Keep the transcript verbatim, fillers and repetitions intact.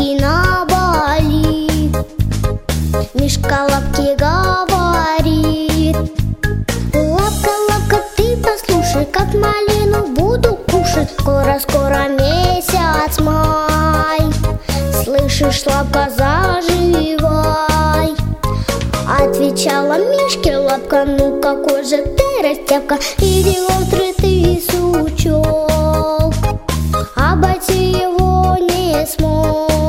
спина болит. Мишка лапке говорит: лапка, лапка, ты послушай, как малину буду кушать. Скоро-скоро месяц май, слышишь, лапка, заживай. Отвечала Мишке лапка: ну какой же ты растяпка, иди в открытый сучок. Обойти его не смог.